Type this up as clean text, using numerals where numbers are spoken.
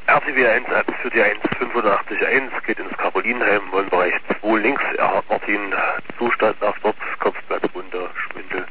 RTW 1 für die 18581 geht ins Karolinenheim, Wohnbereich 2 links, Erhard Martin, Zustand nach dort, Kopfplatzwunde, Schwindel.